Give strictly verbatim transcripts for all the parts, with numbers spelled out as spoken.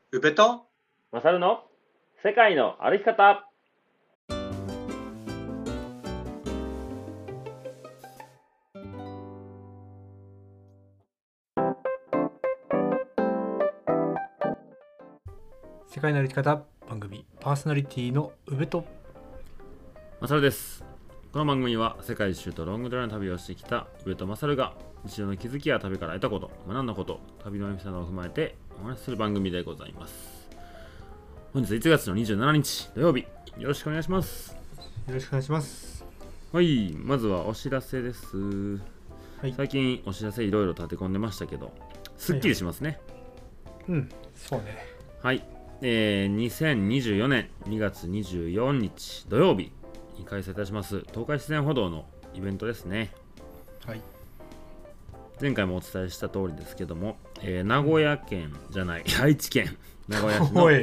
宇部とマサルの世界の歩き方。 世界の歩き方番組パーソナリティの宇部とマサルです。この番組は世界一周とロングドライの旅をしてきた宇部とマサルが日常の気づきや旅から得たこと、学んだこと、旅のエピソードを踏まえてお話しする番組でございます。本日いちがつのにじゅうしちにち土曜日、よろしくお願いします。 よろしくお願いします。 はい、まずはお知らせです。 はい、 最近お知らせいろいろ立て込んでましたけど、すっきりしますね。 はいはい、うん、そうね。 はい、えー、にせんにじゅうよねんにがつにじゅうよっか土曜日に開催いたします東海自然歩道のイベントですね。 はい。 前回もお伝えした通りですけども、えー、名古屋県じゃない愛知県名古屋市の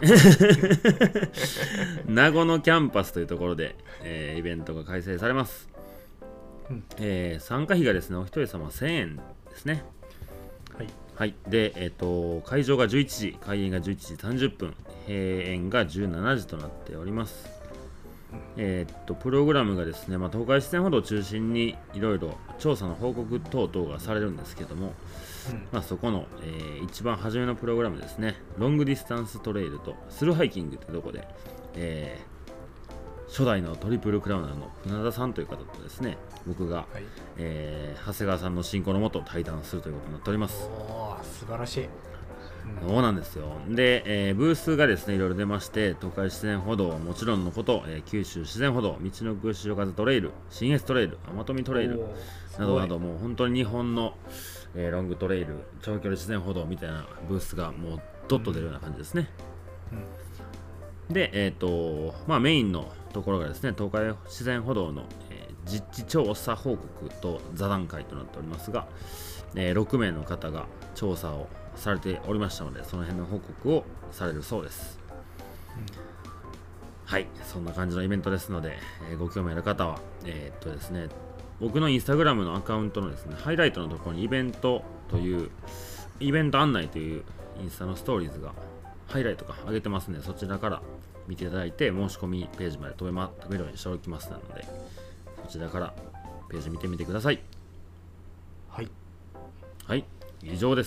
名護のキャンパスというところで、えー、イベントが開催されます。うんえー、参加費がですねお一人様せんえんですね。 はい、 はい、で、えーと、会場がじゅういちじ、開演がじゅういちじさんじゅっぷん、閉園がじゅうしちじとなっております。えー、とプログラムがですね、まあ、東海自然歩道を中心にいろいろ調査の報告等々がされるんですけども、うんまあ、そこの、えー、一番初めのプログラムですね、ロングディスタンストレイルとスルーハイキングというところで、えー、初代のトリプルクラウナーの船田さんという方とですね、僕が、はいえー、長谷川さんの進行のもと対談するということになっております。 おー、素晴らしい。 そうなんですよ。で、えー、ブースがですねいろいろ出まして、東海自然歩道はもちろんのこと、えー、九州自然歩道、道のく潮風トレイル、信越トレイル、天富トレイルなどなど、もう本当に日本の、えー、ロングトレイル、長距離自然歩道みたいなブースがもうドッと出るような感じですね。うんうん、で、えっ、ー、とまあメインのところがですね、東海自然歩道の、えー、実地調査報告と座談会となっておりますが、えー、ろくめいの方が調査をされておりましたので、その辺の報告をされるそうです。うん、はいそんな感じのイベントですので、えー、ご興味ある方はえー、っとですね僕のインスタグラムのアカウントのですねハイライトのところにイベントというイベント案内というインスタのストーリーズがハイライトが上げてますので、そちらから見ていただいて申し込みページまで飛べま飛べるようにしておきますので、そちらからページ見てみてください。 はいはい以上です。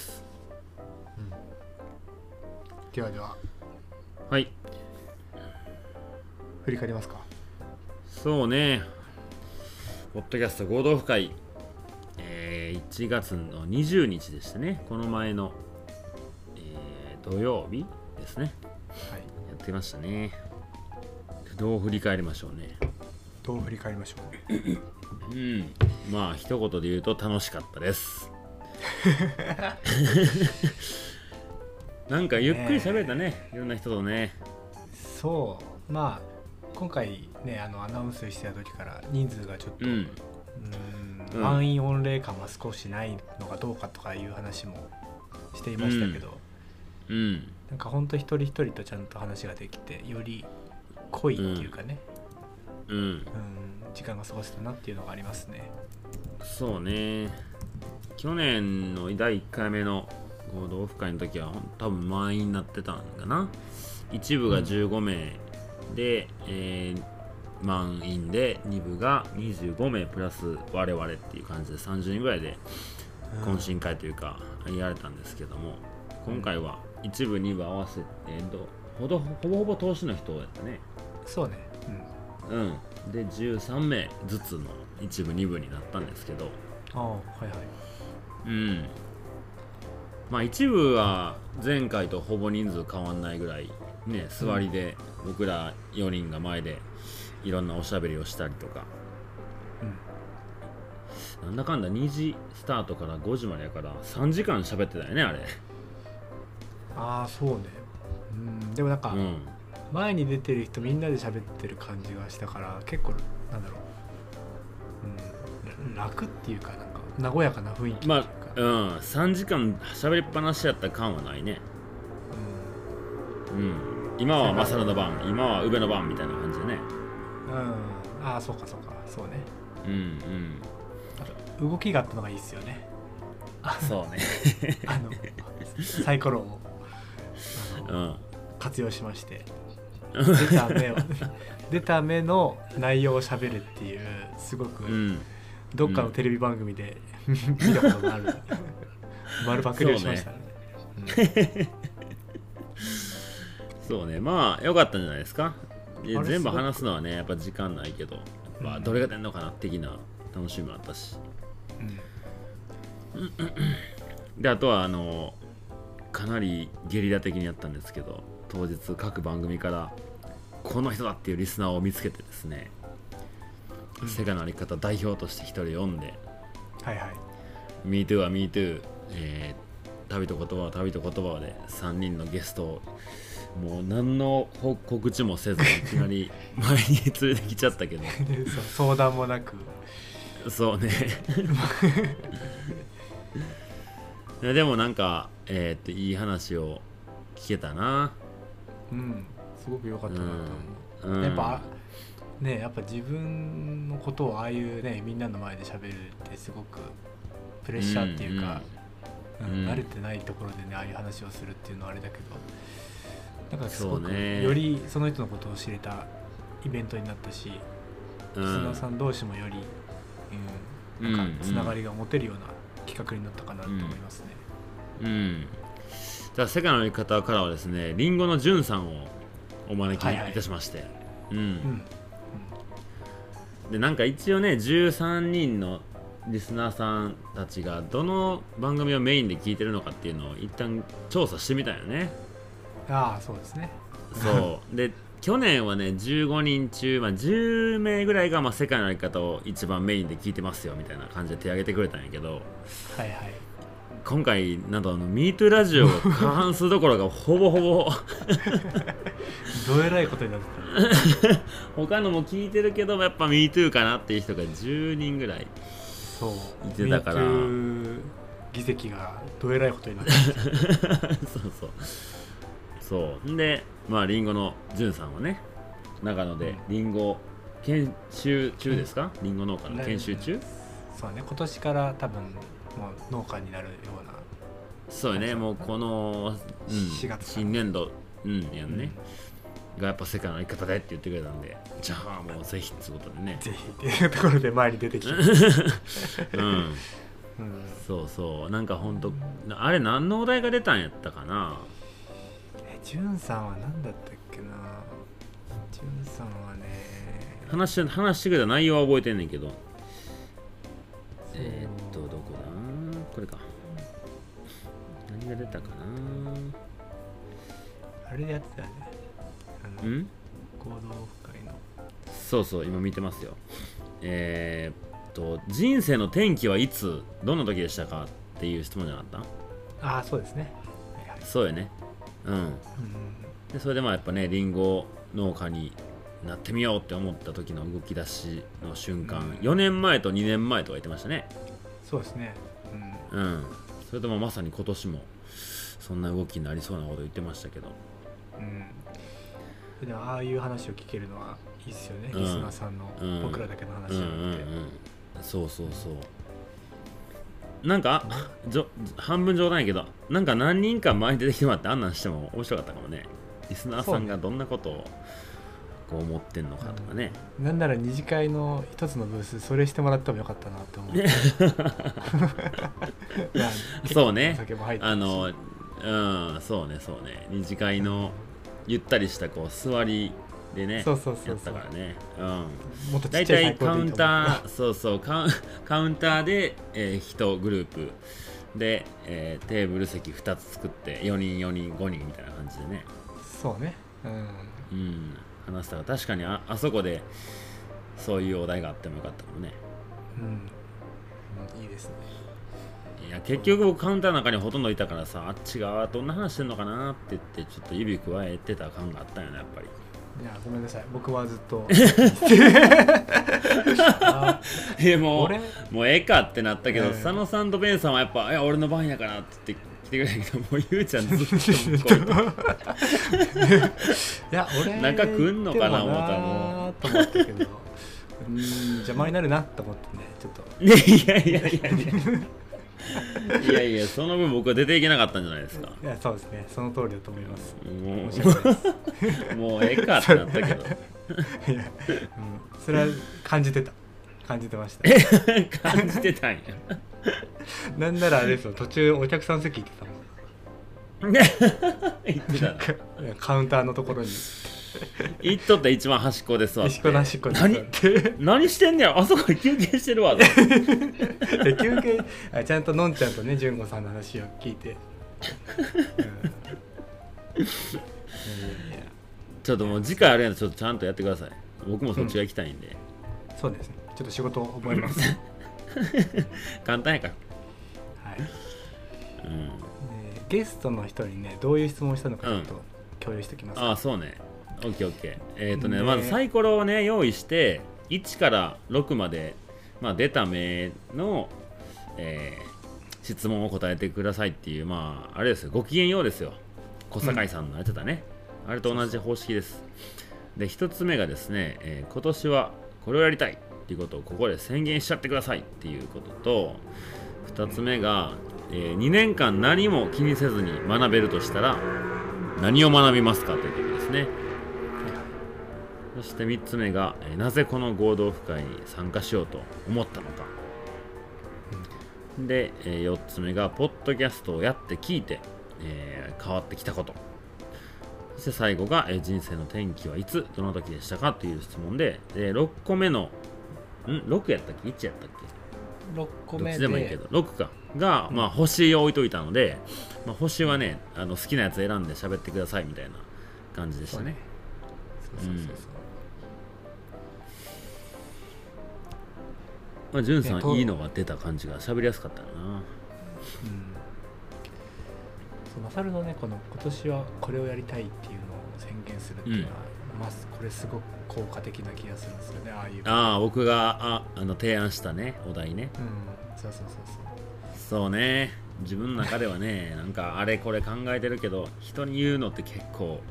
ではでははい振り返りますか。 そうね、ポッドキャスト合同オフ会、えー、いちがつのにじゅうにちでしたね。この前の、えー、土曜日ですね、はい、やってましたね。どう振り返りましょうね。 どう振り返りましょううんまあ一言で言うと楽しかったですなんかゆっくり喋れたね、ねいろんな人とね。 そうまあ今回ねあのアナウンスしてた時から人数がちょっと、うんうん、満員御礼感は少しないのかどうかとかいう話もしていましたけど、うんうん、なんかほんと一人一人とちゃんと話ができてより濃いっていうかね、うんうん、時間が過ごせたなっていうのがありますね。 そうね、去年のだいいっかいめの合同オフ会の時は多分満員になってたんかな。一部がじゅうごめいで、うんえー、満員でに部がにじゅうごめいプラス我々っていう感じでさんじゅうにんぐらいで懇親会というかやられたんですけども、今回は一部に部合わせて、えー、とほどほぼほぼ投資の人やったね。 そうね、 うん、うん、でじゅうさんめいずつの一部に部になったんですけど、 ああはいはいうんまあ一部は前回とほぼ人数変わんないぐらいね、座りで僕らよにんが前でいろんなおしゃべりをしたりとか、うん、なんだかんだにじスタートからごじまでやからさんじかん喋ってたよねあれ。 ああそうね、うんでもなんか、うん、前に出てる人みんなで喋ってる感じがしたから結構なんだろう、うん、楽っていうかなんか和やかな雰囲気っていうか、 まあ、うん、さんじかん喋りっぱなしやった感はないね。うん、うん、今はマサルの番、今は宇部の番みたいな感じでね。 うん、ああそうかそうかそうね。 うんうん。 あと動きがあったのがいいですよね。 そうね。 あのサイコロをうん、 活用しまして、出た目を出た目の内容をしゃべるっていうすごく、うん、どっかのテレビ番組で、うん、見たことがある丸パクリをしましたね。 そうね、まあ良かったんじゃないですか。全部話すのはねやっぱ時間ないけど、まあ、どれが出んのかな的な楽しみもあったし、うん、であとはあのかなりゲリラ的にやったんですけど、当日各番組からこの人だっていうリスナーを見つけてですね、うん、セガのあり方代表として一人呼んで、 はいはい、 MeToo は MeToo、えー、旅と言葉は旅と言葉はでさんにんのゲストをもう何の告知もせずいきなり前に連れてきちゃったけど相談もなく、 そうねでもなんか、えー、っといい話を聞けたな。 うん、すごく良かったなと思う、うん、やっぱね、やっぱ自分のことをああいうねみんなの前で喋るってすごくプレッシャーっていうか、うんうんうん、慣れてないところでねああいう話をするっていうのはあれだけど、なんかすごくよりその人のことを知れたイベントになったし、リスナーさん同士もより、うん、なんかつながりが持てるような企画になったかなと思いますね。 うん、うん、じゃあ世界のやり方からはですね、リンゴのじゅんさんをお招きいたしまして、はいはい、うん、うん、でなんか一応ねじゅうさんにんのリスナーさんたちがどの番組をメインで聞いてるのかっていうのを一旦調査してみたよね。 ああ、そうですね。 そうで去年はねじゅうごにん中、まあ、じゅうめいぐらいが、まあ、世界のやり方を一番メインで聞いてますよみたいな感じで手挙げてくれたんやけど、 はいはい、 今回なんとあの MeToo ラジオが過半数どころがほぼほぼどえらいことになってた他のも聞いてるけどやっぱ MeToo かなっていう人がじゅうにんぐらいいてたから、 MeToo 議席がどえらいことになってたそうそうそうで、まあリンゴのじゅんさんはね長野でリンゴ研修中ですか、うん、リンゴ農家の研修中、 そうね、今年から多分もう農家になるような、 そうよね、もうこの、うん、 しがつ新年度、うん、やんね、うん、がやっぱ世界のやり方でって言ってくれたんで、じゃあもうぜひってことでね、 ぜひっていうところで前に出てきてうん、うん、そうそうなんかほんとあれ何のお題が出たんやったかな。 ジュンさんは何だったっけな。ジュンさんはね話し話してくれた内容は覚えてんねんけど、えー、っとどこだこれか、何が出たかな。 あれでやってたよね、あのん合同オフ会の、 そうそう今見てますよ。えー、っと人生の転機はいつどんな時でしたかっていう質問じゃなかった。 ああそうですね、はいはい、 そうよね、うん、うん、でそれでまあやっぱねリンゴ農家になってみようって思った時の動き出しの瞬間、うん、よねんまえとにねんまえとか言ってましたね。 そうですね、 うん、うん、それともまさに今年もそんな動きになりそうなこと言ってましたけど、 うん、でもああいう話を聞けるのはいいっすよね、うん、リスナーさんの、うん、僕らだけの話じゃなくて、うんうんうん、 そうそうそうなんかじょ半分冗談やけどなんか何人か前に出てきてもらってあんなんしても面白かったかもね。リスナーさんがどんなことをこう思ってんのかとかね、 うん、なんなら二次会の一つのブースそれしてもらってもよかったなって思うそうね、あのうんそうねそうね二次会のゆったりしたこう座りでね、 そうそうそうそうやったからね、うん、 もっとちっちゃいだいたいカウンターそうそうカウカウンターで、えー、いちグループで、えー、テーブル席ふたつ作ってよにんよにんごにんみたいな感じでね、 そうね、うん、 うん、話したら確かに あ, あそこでそういうお題があってもよかったかもね、 うん、うん、いいですね。 いや結局カウンターの中にほとんどいたからさ、あっちがどんな話してんのかなって言ってちょっと指加えてた感があったよねやっぱり。 いやごめんなさい、僕はずっとえもうもうええかってなったけど、えー、佐野さんとベンさんはやっぱいや俺の番やからって言って来てくれたけど、もうゆうちゃんずっと向こういや俺中来んのかな思ったらもうと思ったけどうん邪魔になるなと思ってねちょっとねいやいやいやいやいやいや、その分僕は出ていけなかったんじゃないですか。 いや、そうですね、その通りだと思います。 も申し訳ないです。 うもうええかってなったけどいや、うん、それは感じてた感じてました。 感じてたんや。 なんならあれですよ、途中お客さん席行ってたもん。 言ってたな。 カウンターのところに行っとった一番端っこで座って、 端っこの端っこに座何って何してんねや、あそこで休憩してるわで休憩あちゃんとのんちゃんとね、純子さんの話を聞いて、うん、いやいやちょっともう次回あれやん、ちょっとちゃんとやってください。僕もそっちが行きたいんで、 うん、そうですね、ちょっと仕事を覚えます簡単やから。 はい、 うん、 でゲストの人にね、どういう質問をしたのかちょっと共有しておきます、 うん、ああそうね、オッケーオッケー。えっ、ー、とね、 ね、 まずサイコロをね用意して、いちからろくまで、まあ、出た目の、えー、質問を答えてくださいっていう、まああれですよ、ごきげんようですよ、小堺さんのやってたね、うん、あれと同じ方式です。そうそうで、ひとつめがですね、えー、今年はこれをやりたいっていうことをここで宣言しちゃってくださいっていうことと、ふたつめが、えー、にねんかん何も気にせずに学べるとしたら何を学びますかということですね。そしてみっつめが、えー、なぜこの合同オフ会に参加しようと思ったのか。で、えー、よっつめがポッドキャストをやって聞いて、えー、変わってきたこと。そして最後が、えー、人生の転機はいつどの時でしたかという質問で、えー、ろっこめのんろくやったっけいちやったっけろっこめでどっちでもいいけどろくかが、まあ、星を置いといたので、まあ、星はね、あの好きなやつ選んで喋ってくださいみたいな感じでしたね。そうそうそうそう、まあ、ジュンさん、いいのが出た感じが喋りやすかったな。うん、 そうマサルのね、この今年はこれをやりたいっていうのを宣言するっていうのは、うん、まあ、これすごく効果的な気がするんですよね。ああいうああ僕がああの提案したねお題ね、 うん、そうそうそうそうそうね、自分の中ではねなんかあれこれ考えてるけど人に言うのって結構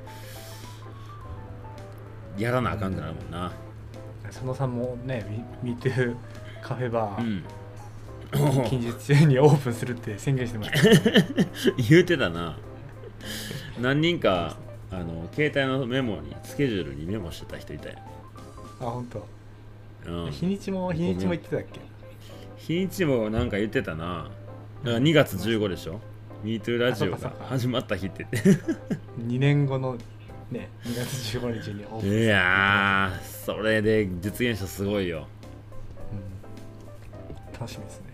やらなあかんくなるもんな。 佐野さんもね、見てるカフェバー、 うん、 近日中にオープンするって宣言してました、ね、 言うてたな。何人かあの携帯のメモにスケジュールにメモしてた人いたよ。 あ、本当。 うん、 日にちも日にちも言ってたっけ。 日にちもなんか言ってたな。だからにがつじゅうごでしょ、 MeToo ラジオが始まった日って言ってにねんごのねにがつじゅうごにちにオープンする。 いやーそれで実現したすごいよ、 うん、楽しみですね。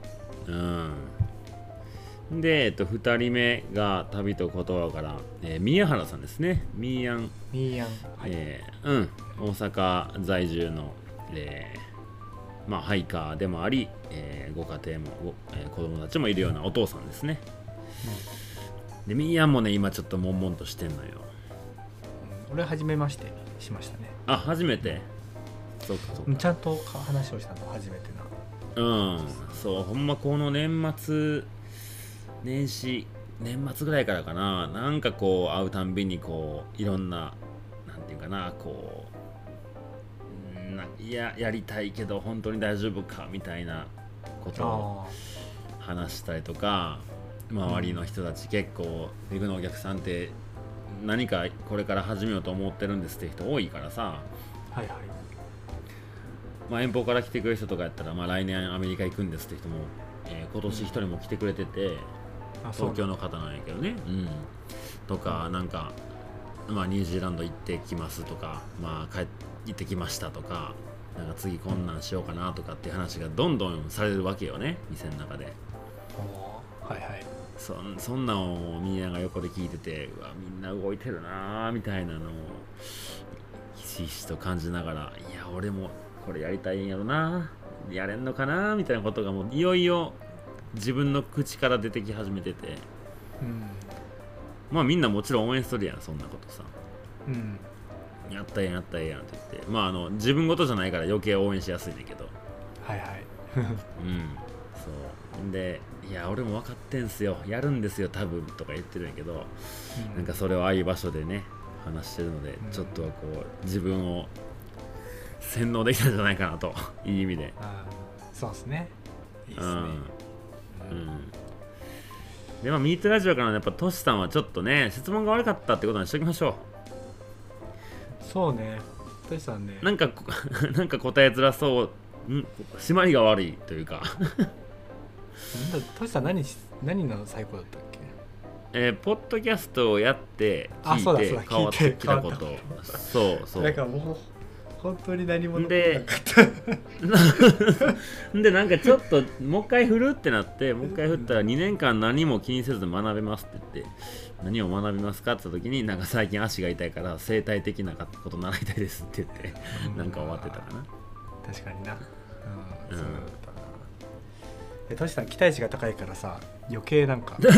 うんで、えっと、ふたりめが旅と言葉から、えー、宮原さんですね。ミーヤン、 ミーヤン、 はい、えー、うん大阪在住の、えーまあ、ハイカーでもあり、えー、ご家庭も、えー、子供たちもいるようなお父さんですね、うん、でミーヤンもね今ちょっと悶々としてんのよ、 うん、俺初めましてしましたね。 あ初めて、そうかそうか、 ちゃんと話をしたの初めてな。うんそうほんまこの年末年始年末ぐらいからかな、なんかこう会うたんびにこういろんななんていうかなこうないややりたいけど本当に大丈夫かみたいなことを話したりとか、周りの人たち結構ビグのお客さんって何かこれから始めようと思ってるんですって人多いからさ、 はいはい、 まあ、遠方から来てくれる人とかやったら、まあ、来年アメリカ行くんですって人も、えー、今年一人も来てくれてて、東京の方なんやけどね、うん、とかなんか、まあ、ニュージーランド行ってきますとか、まあ、帰行ってきましたとか、なんか次こんなんしようかなとかっていう話がどんどんされるわけよね、店の中で。 はいはい、 そ, そんなんをみんなが横で聞いてて、うわみんな動いてるなみたいなのをひしひしと感じながら、いや俺もこれやりたいんやろな、やれんのかなみたいなことがもういよいよ自分の口から出てき始めてて、うん、まあみんなもちろん応援するやんそんなことさ、うん、やったやんやったやんって言って、まああの自分事じゃないから余計応援しやすいねんけど、 はいはいうんそうで、いや俺も分かってんすよ、やるんですよ多分とか言ってるんやけど、うん、なんかそれをああいう場所でね話してるので、うん、ちょっとはこう自分を洗脳できたんじゃないかなといい意味で。 あそうですね、いいですね、 うん、 うんでまあミートラジオからのやっぱトシさんはちょっとね質問が悪かったってことにしときましょう。そうね、トシさんね、 なんかなんか答えづらそう、ん締まりが悪いというかなんだトシさん何何の最高だったっけ。 えー、ポッドキャストをやってあそうだ聞いそうだて変わってきたこ聞いてとそうそうなんかもう本当に何も残でらなかったでなんかちょっともう一回振るってなってもう一回振ったらにねんかん何も気にせず学べますって言って何を学びますかって言った時になんか最近足が痛いから生態的なこと習いたいですって言ってなんか終わってたかな。 確かにな、うん、 うんそうだったな。えトシさん期待値が高いからさ余計なんか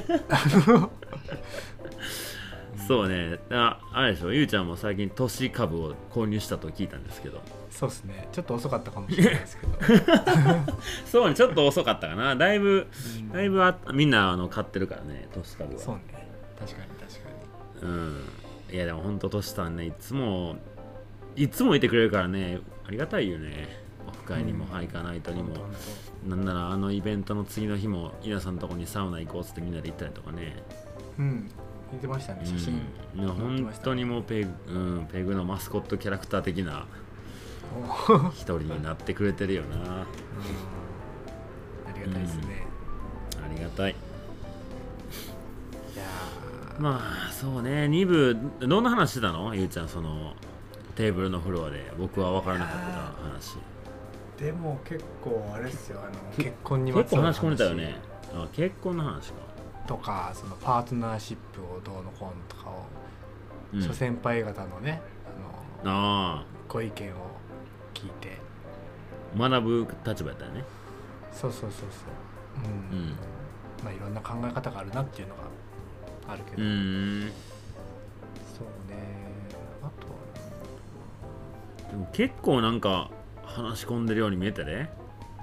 そうね、ああれでしょ、ゆうちゃんも最近都市株を購入したと聞いたんですけどそうですね、ちょっと遅かったかもしれないですけどそうね、ちょっと遅かったかな、だいぶ、 うん、 だいぶあみんなあの買ってるからね、都市株は。 そうね、確かに確かに。うん。いやでも本当、都市さんね、いつも、いつもいてくれるからね、ありがたいよね。オフ会にも、ハイカーナイトにも、なんならあのイベントの次の日も、稲さんのとこにサウナ行こうっつってみんなで行ったりとかね。 うん。言ってましたね、写真、 うん、本当にもうペグ、うん、ペグのマスコットキャラクター的な一人になってくれてるよな。うん、 ありがたいですね、 うん、ありがたい。いやまあそうね、に部どんな話してたの、ゆうちゃん、そのテーブルのフロアで僕は分からなかった話。 でも結構あれですよ、あの結婚にまつわる話結構話し込んでたよね。あ、結婚の話かとか、そのパートナーシップをどうのこうのとかを、うん、諸先輩方のね、あのあご意見を聞いて学ぶ立場やったよね。 そうそうそうそう、うん、うん、まあいろんな考え方があるなっていうのがあるけど、 うーん、 そうね。あとはでも結構なんか話し込んでるように見えたで。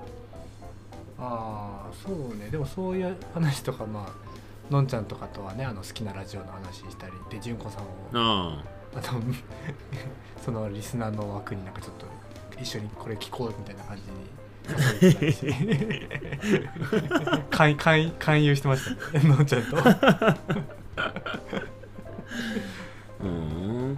ああそうね、でもそういう話とか、まあのんちゃんとかとはね、あの好きなラジオの話したりで、純子さんをああとそのリスナーの枠になんかちょっと一緒にこれ聞こうみたいな感じに誘ってたし勧, 勧, 勧誘してましたね、のんちゃんとうん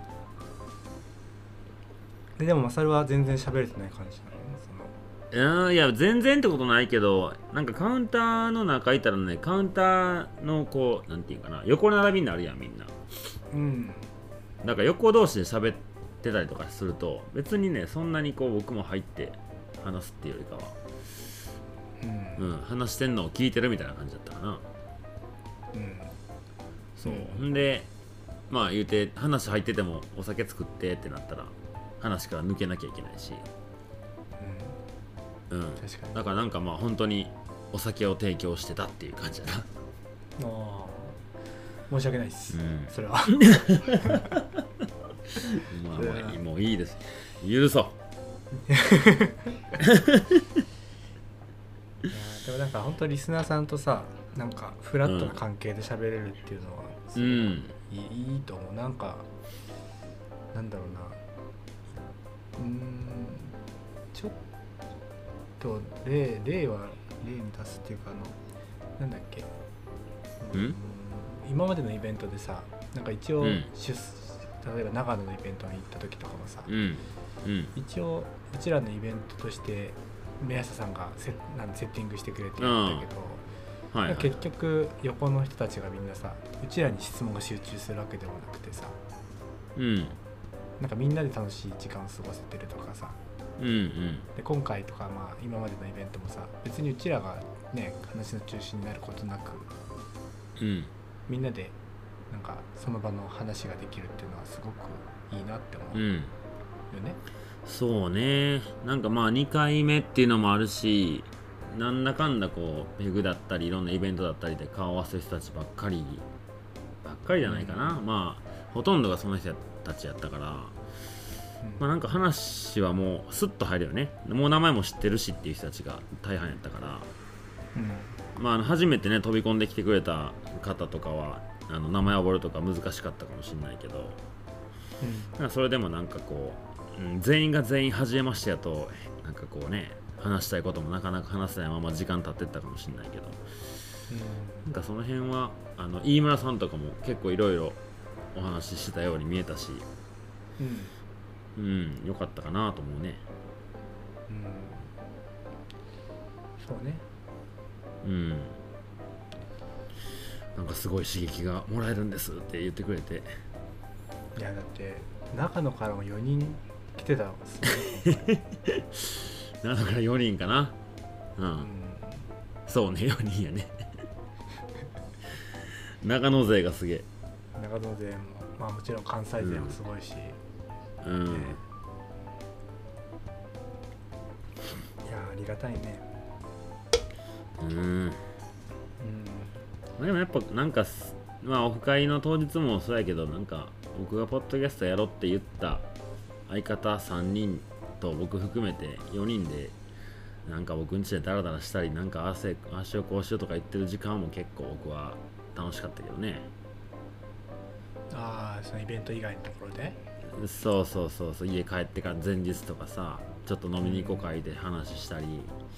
で, でもまあそれは全然喋れてない感じなのね、 いや, いや全然ってことないけど、なんかカウンターの中いたらね、カウンターのこうなんていうかな、横並びになるやんみんな。 うん。 だから横同士で喋ってたりとかすると、別にねそんなにこう僕も入って話すっていうよりかは、うん、うん、話してんのを聞いてるみたいな感じだったかな。 うん。 そう。うん、でまあ言うて話入っててもお酒作ってってなったら話から抜けなきゃいけないし。うん、確かに。だからなんかまあ本当にお酒を提供してたっていう感じだな。ああ、申し訳ないです、うん、それはまあまあもういいです、許そういやでもなんか本当リスナーさんとさ、なんかフラットな関係で喋れるっていうのはすごい、うん、い, い, いいと思う。なんかなんだろうな、うーん、ちょっと例例は例に出すっていうか、あのなんだっけ、うん、今までのイベントでさ、なんか一応、うん、例えば長野のイベントに行った時とかもさ、 うんうん、 一応うちらのイベントとして宮下さんがセなんセッティングしてくれてるんだけど、はいはい、結局横の人たちがみんなさ、うちらに質問が集中するわけでもなくてさ、 うん、 なんかみんなで楽しい時間を過ごせてるとかさ、 うんうん、 で今回とか、まあ、今までのイベントもさ、別にうちらがね話の中心になることなく、 うん、 みんなでなんかその場の話ができるっていうのはすごくいいなって思うよね、 うん、そうね。なんかまあにかいめっていうのもあるし、なんだかんだこうペグだったりいろんなイベントだったりで顔合わせる人たちばっかりばっかりじゃないかな、うん、まあほとんどがその人たちやったから、うん、まあなんか話はもうスッと入るよね。もう名前も知ってるしっていう人たちが大半やったから、うん、まあ初めてね飛び込んできてくれた方とかはあの名前覚えるとか難しかったかもしれないけど、うん、それでもなんかこう、うん、全員が全員初めましてやとなんかこうね、 話したいこともなかなか話せないまま時間経ってったかもしれないけど、 うん、 なんかその辺はあの飯村さんとかも結構いろいろお話ししてたように見えたし、 うん、 うん、よかったかなと思うね。 うん、そうね。 うん。なんかすごい刺激がもらえるんですって言ってくれて。 いやだって長野からもよにん来てたんですね。 長野からよにんかな。うん。うん、そうね、よにんやね。長野勢がすげえ。 長野勢も、まあもちろん関西勢もすごいし。 うん。うん、ね、 いやありがたいね。 うん。うん。でもやっぱなんかまあオフ会の当日もそうやけど、なんか僕がポッドキャストやろうって言った相方さんにんと僕含めてよにんでなんか僕ん家でダラダラしたり、なんか汗足をこうしようとか言ってる時間も結構僕は楽しかったけどね。 ああ、そのイベント以外のところで。 そうそうそうそう、家帰ってから前日とかさ、ちょっと飲みに行こう会で話したり、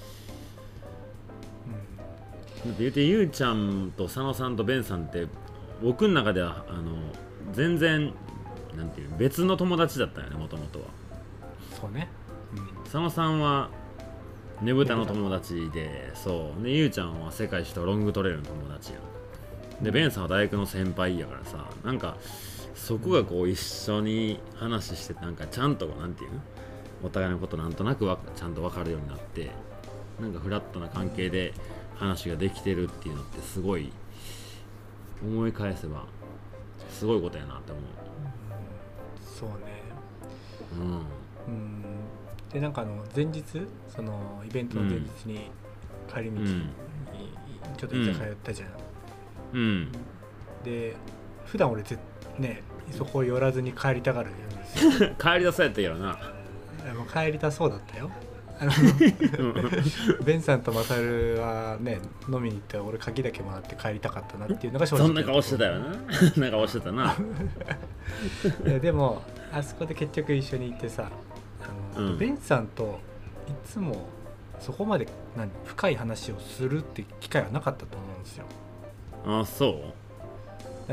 うん、って言うてゆうちゃんと佐野さんとベンさんって僕の中ではあの全然なんていう別の友達だったよね、もともとは。 そうね、 うん、佐野さんはねぶたの友達で、そうでゆうちゃんは世界一とロングトレイルの友達やんで、うん、ベンさんは大学の先輩やからさ、なんかそこがこう一緒に話して、なんかちゃんとなんていうのお互いのことなんとなくわちゃんと分かるようになって、なんかフラットな関係で話ができてるっていうのってすごい思い返せばすごいことやなって思う。 そうね。 うん。 うん。でなんかあの前日、そのイベントの前日に帰り道にちょっと居酒屋寄ったじゃん。 うん。うん、 で普段俺ぜねそこ寄らずに帰りたがるんですよ。 帰りだそうやったけどな。 もう帰りたそうだったよ。あのベンさんとマサルはね飲みに行って俺鍵だけもらって帰りたかったなっていうのが正直。 そんな顔してたよな。そんな顔してたな。 いやでもあそこで結局一緒に行ってさ、あの、うん、ベンさんといつもそこまで何深い話をするって機会はなかったと思うんですよ。 ああ、そう。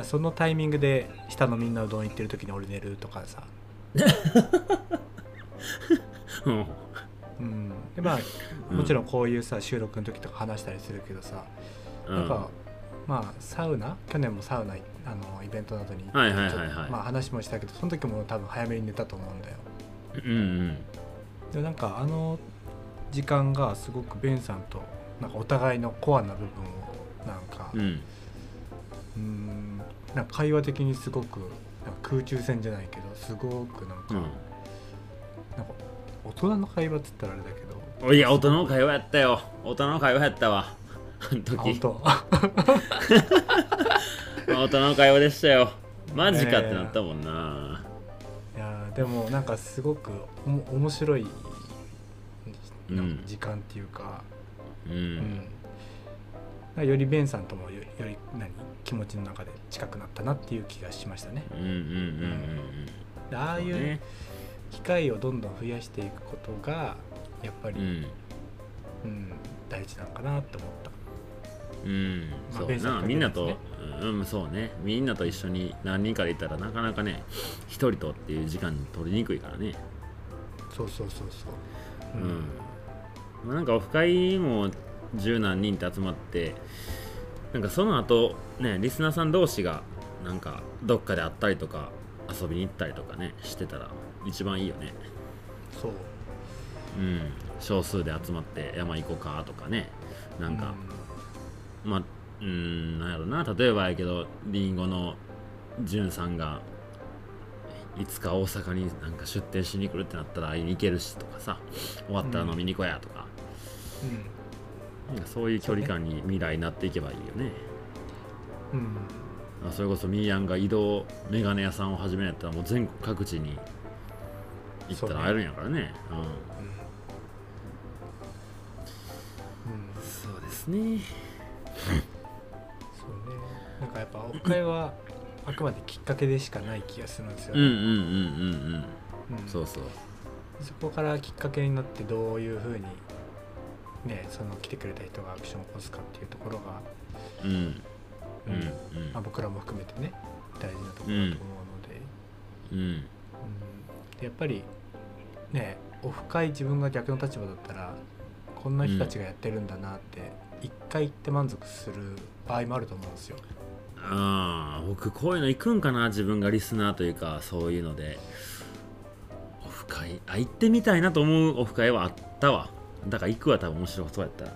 そのタイミングで下のみんなうどん行ってる時に俺寝るとかさ。 うんうん、でまあもちろんこういうさ収録の時とか話したりするけどさ、うん、なんかまあサウナ去年もサウナあのイベントなどに行って、 はいはいはいはい、 まあ話もしたけどその時も多分早めに寝たと思うんだよ。 うんうん。 でなんかあの時間がすごくベンさんとなんかお互いのコアな部分をなんか、うん、うーんなんか会話的にすごくなんか空中戦じゃないけどすごくなんか、うん、なんか大人の会話っつったらあれだけど、 いや大人の会話やったよ。大人の会話やったわあの時。 本当大人の会話でしたよ。マジかってなったもんな。 いやでもなんかすごくおも面白い時間っていうか、 うんうんうん、よりベンさんとも よ, より何気持ちの中で近くなったなっていう気がしましたね。 うんうんうんうんうん、ああいう機会をどんどん増やしていくことがやっぱり、うんうん、大事なのかなって思った。 うん、まあ、そうな、ね、みんなと、うん、そうね、みんなと一緒に何人かでいたらなかなかね一人とっていう時間取りにくいからね。 そうそうそうそう、 うん、うん、なんかオフ会も十何人って集まってなんかその後ねリスナーさん同士がなんかどっかで会ったりとか遊びに行ったりとかねしてたら一番いいよね。 そう、 うん、少数で集まって山行こうかとかね、なんか、うん、まあうんなんやろな、例えばやけどリンゴのじゅんさんがいつか大阪になんか出店しに来るってなったら会いに行けるしとかさ、終わったら飲みに行こうやとか、うん、なんかそういう距離感に未来になっていけばいいよね。 うん、 それこそミーヤンが移動メガネ屋さんを始めやったらもう全国各地に行ったら会えるんやからね。うん、うん、そうですね。 そうね。なんかやっぱオフ会はあくまできっかけでしかない気がするんですよね。 うんうんうんうんうん。そうそう。 そこからきっかけになってどういう風にねその来てくれた人がアクションを起こすかっていうところが、 うんうんうんまあ、僕らも含めてね大事なところだと思うので、 うんうんうん、でやっぱりねオフ会自分が逆の立場だったらこんな人たちがやってるんだなって一回行って満足する場合もあると思うんですよ。 ああ、僕こういうの行くんかな、自分がリスナーというかそういうのでオフ会あ行ってみたいなと思うオフ会はあったわ。だから行くわ、多分面白そうやったら。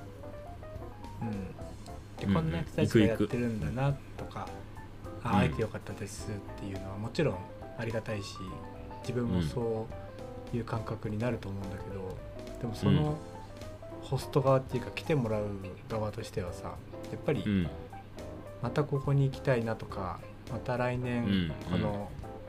うん、でこんな人たちがやってるんだなとか、うん、あ会えてよかったですっていうのはもちろんありがたいし自分もそういう感覚になると思うんだけど、でもそのホスト側っていうか来てもらう側としてはさ、やっぱりまたここに行きたいなとか、また来年この、うん、なんだ、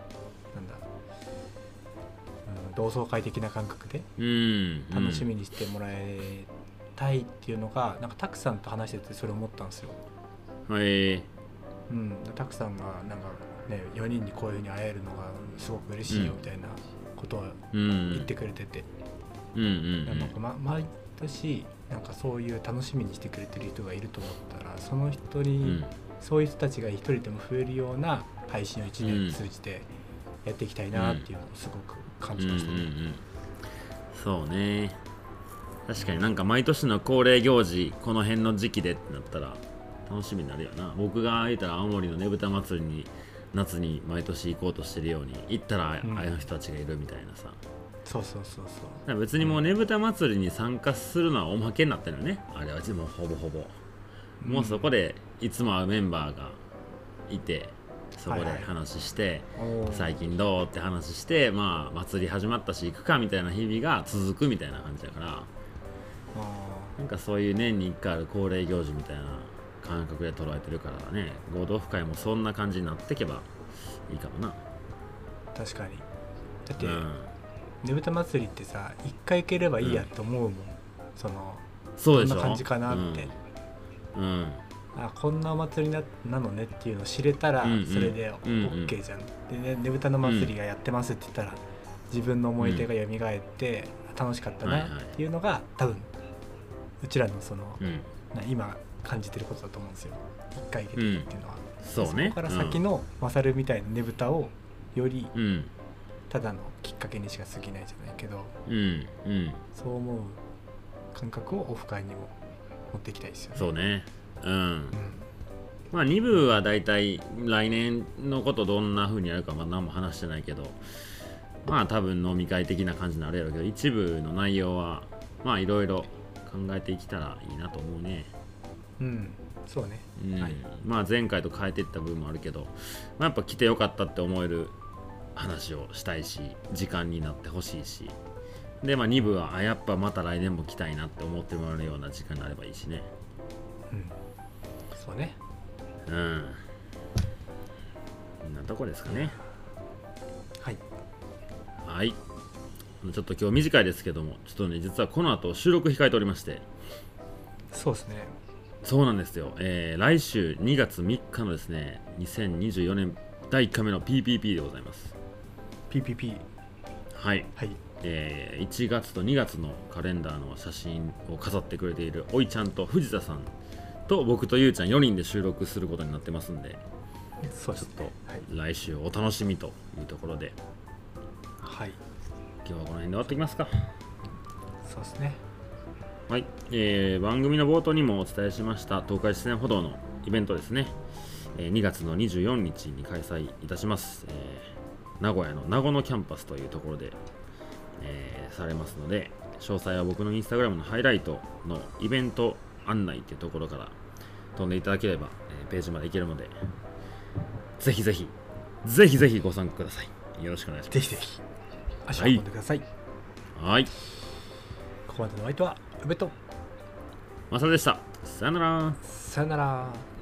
うん、同窓会的な感覚で楽しみにしてもらえたいっていうのがなんかたくさんと話しててそれ思ったんですよ。 はい、 うん、たくさんがなんかねよにんにこういう風に会えるのがすごく嬉しいよみたいなことを言ってくれてて、 うんうんうん、 なんか、ま、毎年なんかそういう楽しみにしてくれてる人がいると思ったら、その人に、うん、そういう人たちが一人でも増えるような配信をいちねん通じてやっていきたいなっていうのをすごく感じましたね。 うんうんうんうん、そうね、確かになんか毎年の恒例行事この辺の時期でってなったら楽しみになるよな。僕が言ったら青森のねぶた祭りに夏に毎年行こうとしてるように行ったらああいう人たちがいるみたいなさ、 そうそうそうそう、 別にもうねぶた祭りに参加するのはおまけになってるよね、あれはもうほぼほぼ、うん、もうそこでいつも会うメンバーがいてそこで話して、はいはい、最近どうって話して、まあ祭り始まったし行くかみたいな日々が続くみたいな感じだから、あなんかそういう年にいっかいある恒例行事みたいな感覚で捉えてるからね、合同オフ会もそんな感じになっていけばいいかもな。 確かに、だって、うん、ねぶた祭りってさ一回行ければいいやって思うもん、うん、そのそうでしょ、 どんな感じかなって、 うん、うん、 あこんなお祭り な, なのねっていうのを知れたらそれで OK じゃん、うんうん、でねねぶたの祭りがやってますって言ったら、うん、自分の思い出が蘇って、うん、楽しかったなっていうのが、はいはい、多分うちらのその、うん、今感じてることだと思うんですよ、一回行けてるっていうのは、 うん、そうね、 そこから先のマサルみたいなねぶたをより、 うん、 ただのきっかけにしか過ぎないじゃないけど、 うんうん、 そう思う感覚をオフ会にも持っていきたいですよね。 そうね、うん、うん、まあに部はだいたい来年のことどんな風にやるかまあ何も話してないけど、まあ多分飲み会的な感じになるやろうけど、一部の内容はまあいろいろ考えていけたらいいなと思うね。 うん、そうね、 うん、 はい、 まあ前回と変えていった部分もあるけど、まあ、やっぱ来てよかったって思える話をしたいし、時間になってほしいし、でまあに部はあやっぱまた来年も来たいなって思ってもらえるような時間になればいいしね。 うん、そうね、 うん、こんなとこですかね。 はいはい、ちょっと今日短いですけども、ちょっとね実はこの後収録控えておりまして。 そうですね、 そうなんですよ、えー、来週にがつみっかのですねにせんにじゅうよねんだいいっかいめの ピーピーピー でございます。 ピーピーピーはい、 はい、 えー、いちがつとにがつのカレンダーの写真を飾ってくれているおいちゃんと藤田さんと僕とゆうちゃんよにんで収録することになってますんで、 そうですね、 ちょっと来週お楽しみというところで、 はい、 今日はこの辺で終わっていきますか。 そうですね、 はい、えー、番組の冒頭にもお伝えしました東海自然歩道のイベントですね、えー、にがつのにじゅうよっかに開催いたします、えー、名古屋の名護のキャンパスというところで、えー、されますので、詳細は僕のインスタグラムのハイライトのイベント案内というところから飛んでいただければ、えー、ページまで行けるので、ぜひぜひぜひぜひご参加ください。よろしくお願いします。 ぜひぜひ足を運んでください。 はい、 ここまでのお相手は宇部とマサルでした。さよなら。 さよなら。